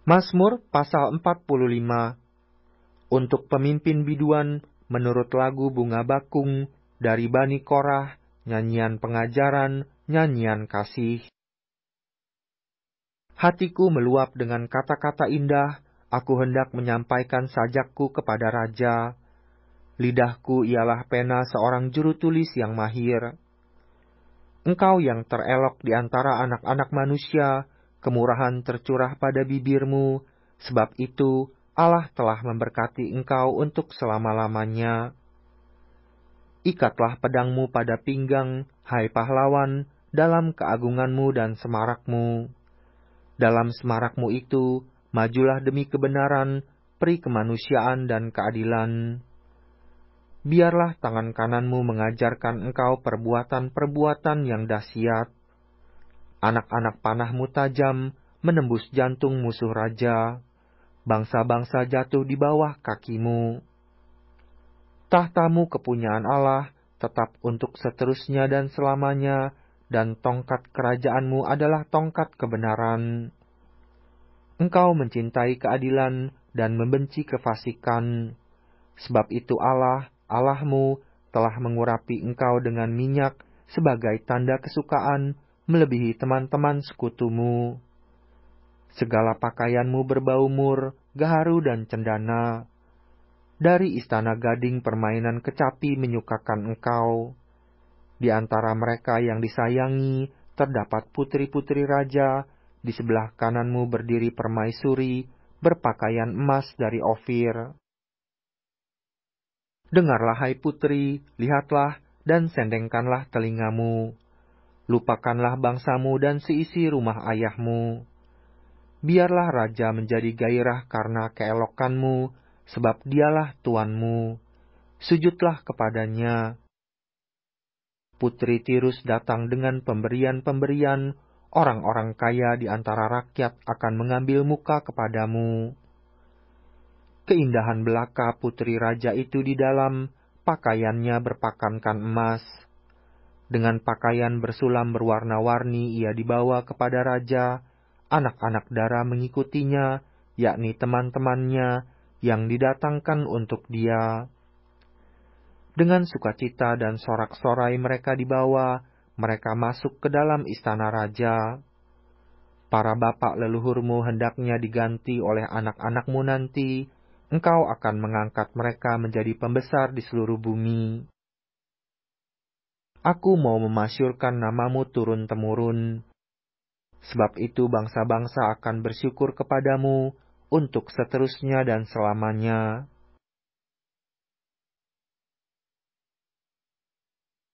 Mazmur pasal 45. Untuk pemimpin biduan menurut lagu bunga bakung dari Bani Korah, nyanyian pengajaran, nyanyian kasih. Hatiku meluap dengan kata-kata indah, aku hendak menyampaikan sajakku kepada raja. Lidahku ialah pena seorang juru tulis yang mahir. Engkau yang terelok di antara anak-anak manusia, kemurahan tercurah pada bibirmu, sebab itu Allah telah memberkati engkau untuk selama-lamanya. Ikatlah pedangmu pada pinggang, hai pahlawan, dalam keagunganmu dan semarakmu. Dalam semarakmu itu, majulah demi kebenaran, peri kemanusiaan dan keadilan. Biarlah tangan kananmu mengajarkan engkau perbuatan-perbuatan yang dahsyat. Anak-anak panahmu tajam, menembus jantung musuh raja. Bangsa-bangsa jatuh di bawah kakimu. Tahtamu kepunyaan Allah, tetap untuk seterusnya dan selamanya, dan tongkat kerajaanmu adalah tongkat kebenaran. Engkau mencintai keadilan dan membenci kefasikan. Sebab itu Allah, Allahmu, telah mengurapi engkau dengan minyak sebagai tanda kesukaan, melebihi teman-teman sekutumu. Segala pakaianmu berbau mur, gaharu dan cendana. Dari istana gading permainan kecapi menyukakan engkau. Di antara mereka yang disayangi, terdapat putri-putri raja, di sebelah kananmu berdiri permaisuri, berpakaian emas dari Ofir. Dengarlah hai putri, lihatlah, dan sendengkanlah telingamu. Lupakanlah bangsamu dan seisi rumah ayahmu. Biarlah raja menjadi gairah karena keelokanmu, sebab dialah tuanmu. Sujudlah kepadanya. Putri Tirus datang dengan pemberian-pemberian, orang-orang kaya di antara rakyat akan mengambil muka kepadamu. Keindahan belaka putri raja itu di dalam, pakaiannya berpakankan emas. Dengan pakaian bersulam berwarna-warni ia dibawa kepada raja, anak-anak dara mengikutinya, yakni teman-temannya yang didatangkan untuk dia. Dengan sukacita dan sorak-sorai mereka dibawa, mereka masuk ke dalam istana raja. Para bapak leluhurmu hendaknya diganti oleh anak-anakmu nanti, engkau akan mengangkat mereka menjadi pembesar di seluruh bumi. Aku mau memasyurkan namamu turun-temurun. Sebab itu bangsa-bangsa akan bersyukur kepadamu untuk seterusnya dan selamanya.